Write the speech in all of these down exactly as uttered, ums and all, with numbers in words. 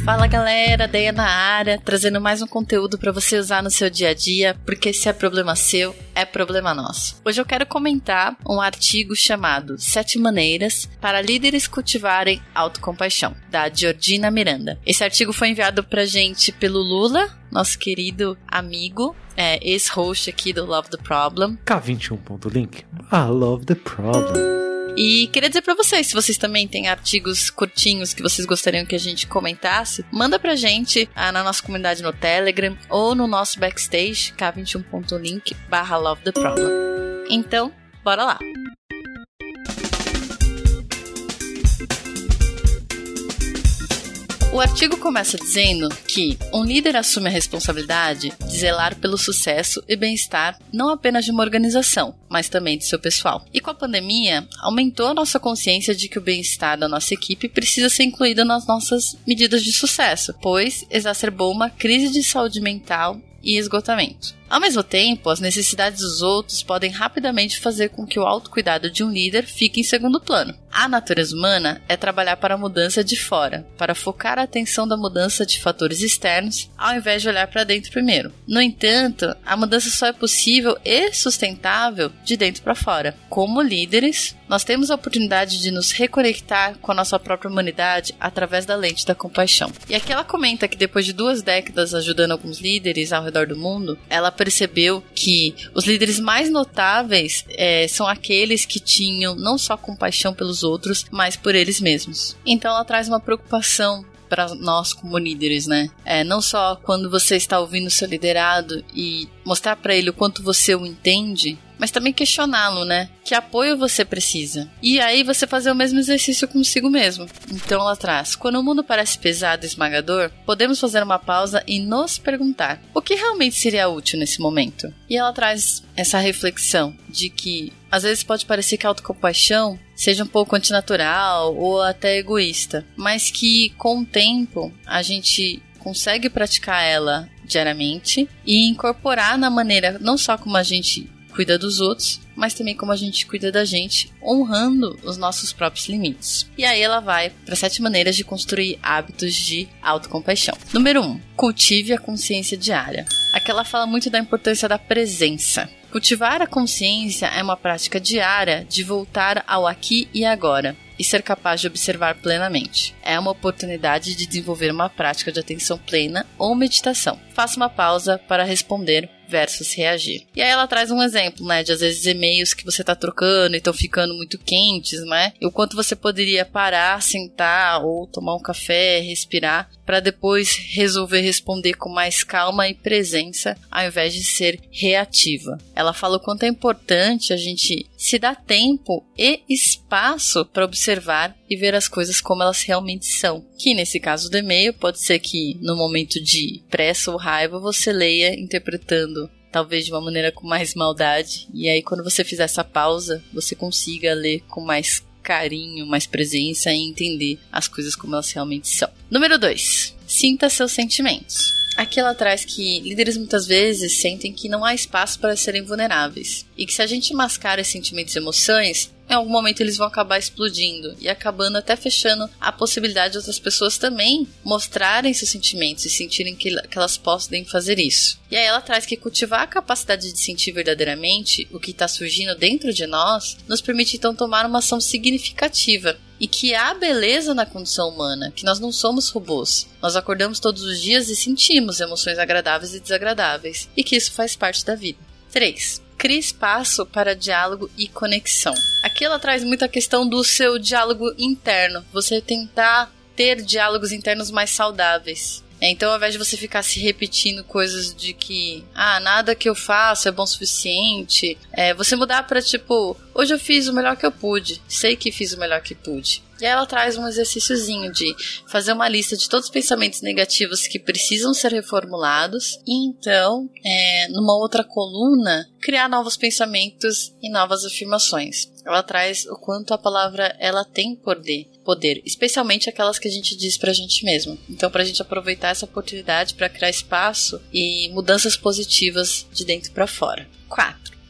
Fala galera, Deia na área, trazendo mais um conteúdo para você usar no seu dia a dia, porque se é problema seu, é problema nosso. Hoje eu quero comentar um artigo chamado Sete Maneiras para Líderes Cultivarem Autocompaixão, da Georgina Miranda. Esse artigo foi enviado pra gente pelo Lula, nosso querido amigo, é, ex-host aqui do Love the Problem. K vinte e um ponto link, I love the problem. E queria dizer pra vocês, se vocês também têm artigos curtinhos que vocês gostariam que a gente comentasse, manda pra gente ah, na nossa comunidade no Telegram ou no nosso backstage, k vinte e um ponto link barra love the problem. Então, bora lá! O artigo começa dizendo que um líder assume a responsabilidade de zelar pelo sucesso e bem-estar não apenas de uma organização, mas também de seu pessoal. E com a pandemia, aumentou a nossa consciência de que o bem-estar da nossa equipe precisa ser incluído nas nossas medidas de sucesso, pois exacerbou uma crise de saúde mental e esgotamento. Ao mesmo tempo, as necessidades dos outros podem rapidamente fazer com que o autocuidado de um líder fique em segundo plano. A natureza humana é trabalhar para a mudança de fora, para focar a atenção da mudança de fatores externos, ao invés de olhar para dentro primeiro. No entanto, a mudança só é possível e sustentável de dentro para fora. Como líderes, nós temos a oportunidade de nos reconectar com a nossa própria humanidade através da lente da compaixão. E aqui ela comenta que depois de duas décadas ajudando alguns líderes ao redor do mundo, ela percebeu que os líderes mais notáveis é, são aqueles que tinham não só compaixão pelos outros, mas por eles mesmos. Então ela traz uma preocupação para nós como líderes, né? É, não só quando você está ouvindo o seu liderado e mostrar para ele o quanto você o entende, mas também questioná-lo, né? Que apoio você precisa? E aí você fazer o mesmo exercício consigo mesmo. Então ela traz: quando o mundo parece pesado e esmagador, podemos fazer uma pausa e nos perguntar: o que realmente seria útil nesse momento? E ela traz essa reflexão de que às vezes pode parecer que a autocompaixão seja um pouco antinatural ou até egoísta, mas que com o tempo a gente consegue praticar ela diariamente e incorporar na maneira não só como a gente cuida dos outros, mas também como a gente cuida da gente, honrando os nossos próprios limites. E aí ela vai para sete maneiras de construir hábitos de autocompaixão. Número um, cultive a consciência diária. Aqui ela fala muito da importância da presença. Cultivar a consciência é uma prática diária de voltar ao aqui e agora e ser capaz de observar plenamente. É uma oportunidade de desenvolver uma prática de atenção plena ou meditação. Faça uma pausa para responder versus reagir. E aí ela traz um exemplo, né, de às vezes e-mails que você tá trocando e estão ficando muito quentes, né, e o quanto você poderia parar, sentar ou tomar um café, respirar, para depois resolver responder com mais calma e presença, ao invés de ser reativa. Ela fala o quanto é importante a gente se dar tempo e espaço para observar e ver as coisas como elas realmente são. Que nesse caso do e-mail pode ser que no momento de pressa ou raiva você leia interpretando talvez de uma maneira com mais maldade, e aí quando você fizer essa pausa você consiga ler com mais carinho, mais presença e entender as coisas como elas realmente são. Número dois. Sinta seus sentimentos. Aqui ela traz que líderes muitas vezes sentem que não há espaço para serem vulneráveis e que se a gente mascar esses sentimentos e emoções, em algum momento eles vão acabar explodindo e acabando até fechando a possibilidade de outras pessoas também mostrarem seus sentimentos e sentirem que, que elas podem fazer isso. E aí ela traz que cultivar a capacidade de sentir verdadeiramente o que está surgindo dentro de nós nos permite então tomar uma ação significativa. E que há beleza na condição humana, que nós não somos robôs. Nós acordamos todos os dias e sentimos emoções agradáveis e desagradáveis, e que isso faz parte da vida. três. Crie espaço para diálogo e conexão. Aqui ela traz muita questão do seu diálogo interno, você tentar ter diálogos internos mais saudáveis. Então, ao invés de você ficar se repetindo coisas de que, ah, nada que eu faço é bom o suficiente, é, você mudar para tipo, hoje eu fiz o melhor que eu pude, sei que fiz o melhor que pude. E aí ela traz um exercíciozinho de fazer uma lista de todos os pensamentos negativos que precisam ser reformulados e então, é, numa outra coluna, criar novos pensamentos e novas afirmações. Ela traz o quanto a palavra ela tem poder, poder, especialmente aquelas que a gente diz pra gente mesmo. Então, pra gente aproveitar essa oportunidade para criar espaço e mudanças positivas de dentro pra fora. quatro.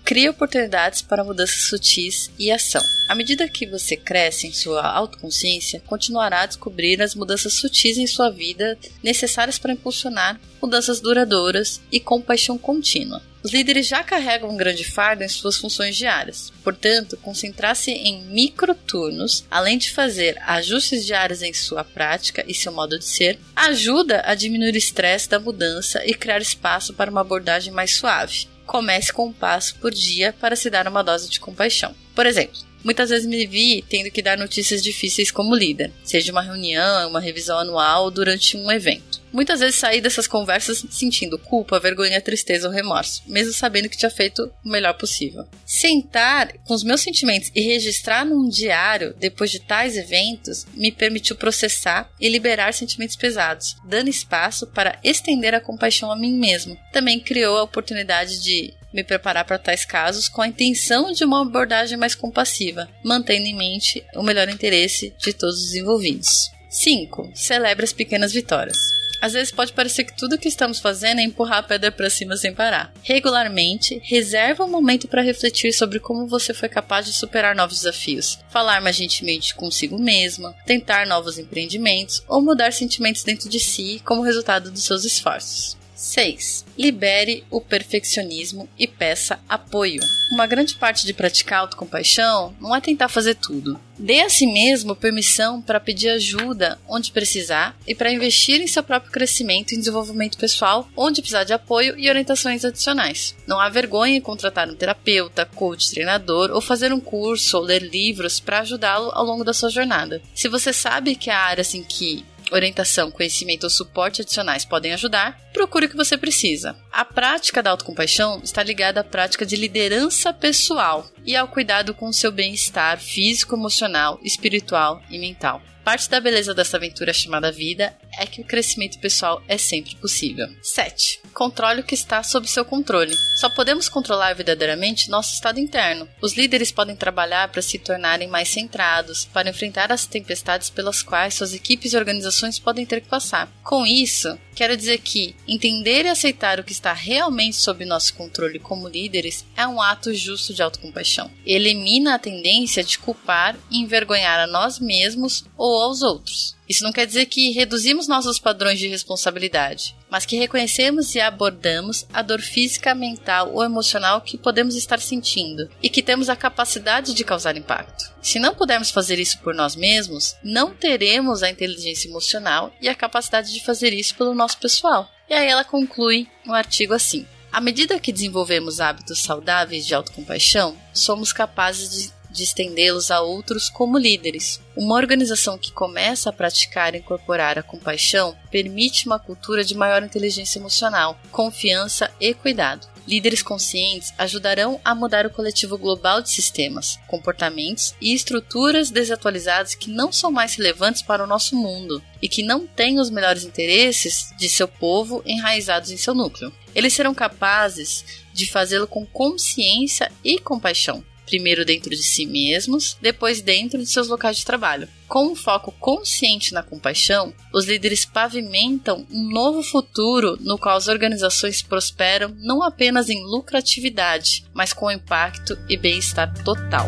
cria oportunidades para mudanças sutis e ação. À medida que você cresce em sua autoconsciência, continuará a descobrir as mudanças sutis em sua vida necessárias para impulsionar mudanças duradouras e compaixão contínua. Os líderes já carregam um grande fardo em suas funções diárias. Portanto, concentrar-se em microturnos, além de fazer ajustes diários em sua prática e seu modo de ser, ajuda a diminuir o estresse da mudança e criar espaço para uma abordagem mais suave. Comece com um passo por dia para se dar uma dose de compaixão. Por exemplo, muitas vezes me vi tendo que dar notícias difíceis como líder, seja uma reunião, uma revisão anual ou durante um evento. Muitas vezes saí dessas conversas sentindo culpa, vergonha, tristeza ou remorso, mesmo sabendo que tinha feito o melhor possível. Sentar com os meus sentimentos e registrar num diário depois de tais eventos me permitiu processar e liberar sentimentos pesados, dando espaço para estender a compaixão a mim mesmo. Também criou a oportunidade de me preparar para tais casos com a intenção de uma abordagem mais compassiva, mantendo em mente o melhor interesse de todos os envolvidos. cinco. Celebre as pequenas vitórias. Às vezes pode parecer que tudo o que estamos fazendo é empurrar a pedra para cima sem parar. Regularmente, reserva um momento para refletir sobre como você foi capaz de superar novos desafios, falar mais gentilmente consigo mesma, tentar novos empreendimentos ou mudar sentimentos dentro de si como resultado dos seus esforços. seis. Libere o perfeccionismo e peça apoio. Uma grande parte de praticar autocompaixão não é tentar fazer tudo. Dê a si mesmo permissão para pedir ajuda onde precisar e para investir em seu próprio crescimento e desenvolvimento pessoal onde precisar de apoio e orientações adicionais. Não há vergonha em contratar um terapeuta, coach, treinador ou fazer um curso ou ler livros para ajudá-lo ao longo da sua jornada. Se você sabe que há áreas em que orientação, conhecimento ou suporte adicionais podem ajudar, procure o que você precisa. A prática da autocompaixão está ligada à prática de liderança pessoal e ao cuidado com o seu bem-estar físico, emocional, espiritual e mental. Parte da beleza dessa aventura chamada vida é que o crescimento pessoal é sempre possível. sete. Controle o que está sob seu controle. Só podemos controlar verdadeiramente nosso estado interno. Os líderes podem trabalhar para se tornarem mais centrados, para enfrentar as tempestades pelas quais suas equipes e organizações podem ter que passar. Com isso, quero dizer que entender e aceitar o que está realmente sob nosso controle como líderes é um ato justo de autocompaixão. Elimina a tendência de culpar e envergonhar a nós mesmos ou aos outros. Isso não quer dizer que reduzimos nossos padrões de responsabilidade, mas que reconhecemos e abordamos a dor física, mental ou emocional que podemos estar sentindo e que temos a capacidade de causar impacto. Se não pudermos fazer isso por nós mesmos, não teremos a inteligência emocional e a capacidade de fazer isso pelo nosso pessoal. E aí ela conclui um artigo assim: à medida que desenvolvemos hábitos saudáveis de autocompaixão, somos capazes de de estendê-los a outros como líderes. Uma organização que começa a praticar e incorporar a compaixão permite uma cultura de maior inteligência emocional, confiança e cuidado. Líderes conscientes ajudarão a mudar o coletivo global de sistemas, comportamentos e estruturas desatualizadas que não são mais relevantes para o nosso mundo e que não têm os melhores interesses de seu povo enraizados em seu núcleo. Eles serão capazes de fazê-lo com consciência e compaixão. Primeiro dentro de si mesmos, depois dentro de seus locais de trabalho. Com um foco consciente na compaixão, os líderes pavimentam um novo futuro no qual as organizações prosperam não apenas em lucratividade, mas com impacto e bem-estar total.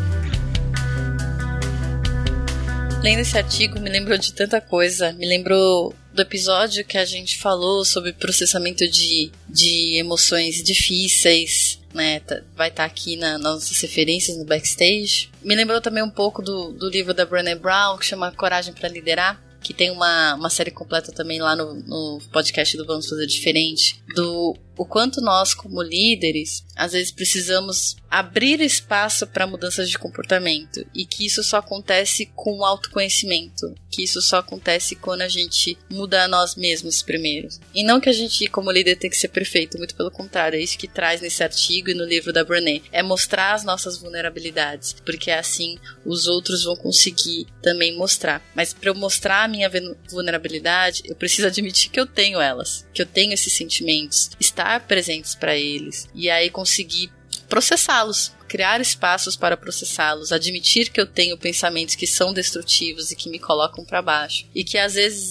Lendo esse artigo me lembrou de tanta coisa, me lembrou do episódio que a gente falou sobre processamento de, de emoções difíceis, né? Vai estar aqui na, nas nossas referências no backstage. Me lembrou também um pouco do, do livro da Brené Brown, que chama Coragem para Liderar, que tem uma, uma série completa também lá no, no podcast do Vamos Fazer Diferente, do o quanto nós, como líderes, às vezes precisamos abrir espaço para mudanças de comportamento e que isso só acontece com o autoconhecimento, que isso só acontece quando a gente muda a nós mesmos primeiro. E não que a gente, como líder, tem que ser perfeito, muito pelo contrário, é isso que traz nesse artigo e no livro da Brené, é mostrar as nossas vulnerabilidades, porque assim os outros vão conseguir também mostrar. Mas para eu mostrar a minha vulnerabilidade, eu preciso admitir que eu tenho elas, que eu tenho esses sentimentos, estar presentes para eles e aí conseguir processá-los, criar espaços para processá-los, admitir que eu tenho pensamentos que são destrutivos e que me colocam para baixo e que às vezes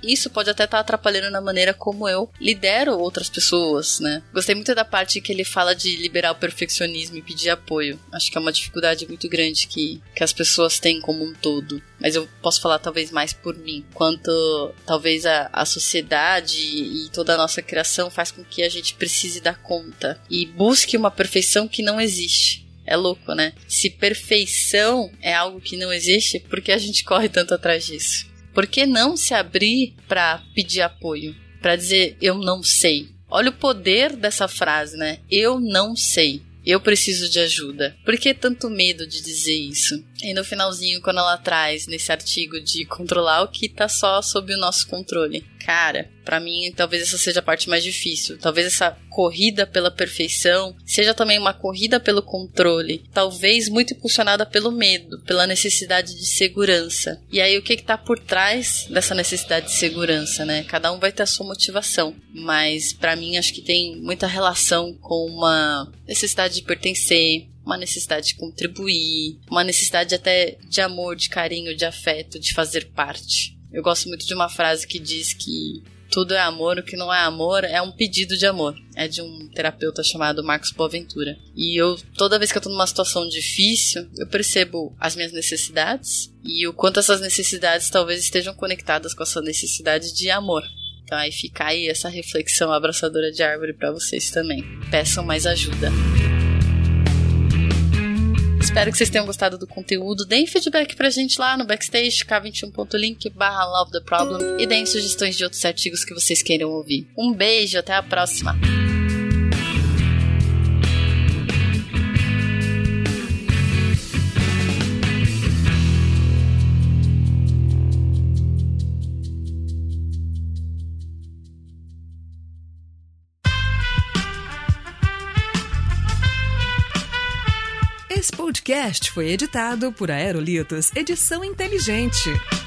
isso pode até estar atrapalhando na maneira como eu lidero outras pessoas, né? Gostei muito da parte que ele fala de liberar o perfeccionismo e pedir apoio. Acho que é uma dificuldade muito grande que, que as pessoas têm como um todo. Mas eu posso falar talvez mais por mim, quanto talvez a, a sociedade e toda a nossa criação faz com que a gente precise dar conta e busque uma perfeição que não existe. É louco, né? Se perfeição é algo que não existe, por que a gente corre tanto atrás disso? Por que não se abrir para pedir apoio? Para dizer, eu não sei. Olha o poder dessa frase, né? Eu não sei. Eu preciso de ajuda. Por que tanto medo de dizer isso? E no finalzinho, quando ela traz nesse artigo de controlar o que tá só sob o nosso controle. Cara, pra mim, talvez essa seja a parte mais difícil. Talvez essa corrida pela perfeição seja também uma corrida pelo controle. Talvez muito impulsionada pelo medo, pela necessidade de segurança. E aí, o que que tá por trás dessa necessidade de segurança, né? Cada um vai ter a sua motivação. Mas, pra mim, acho que tem muita relação com uma necessidade de pertencer, uma necessidade de contribuir, uma necessidade até de amor, de carinho, de afeto, de fazer parte. Eu gosto muito de uma frase que diz que tudo é amor, o que não é amor é um pedido de amor. É de um terapeuta chamado Marcos Boaventura. E eu, toda vez que eu tô numa situação difícil, eu percebo as minhas necessidades e o quanto essas necessidades talvez estejam conectadas com essa necessidade de amor. Então aí fica aí essa reflexão abraçadora de árvore pra vocês também. Peçam mais ajuda. Espero que vocês tenham gostado do conteúdo. Deem feedback pra gente lá no backstage, k vinte e um ponto link barra love the problem, e deem sugestões de outros artigos que vocês queiram ouvir. Um beijo, até a próxima! Esse podcast foi editado por Aerolitos Edição Inteligente.